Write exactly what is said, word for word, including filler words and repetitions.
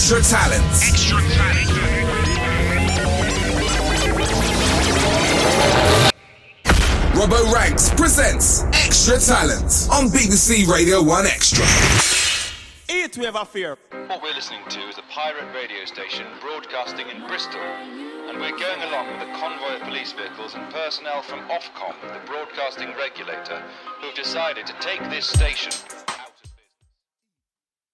Extra Talent. Extra Talent. Robbo Ranks presents Extra Talent on B B C Radio one Extra. Eight we have a fear. What we're listening to is a pirate radio station broadcasting in Bristol, and we're going along with a convoy of police vehicles and personnel from Ofcom, the broadcasting regulator, who have decided to take this station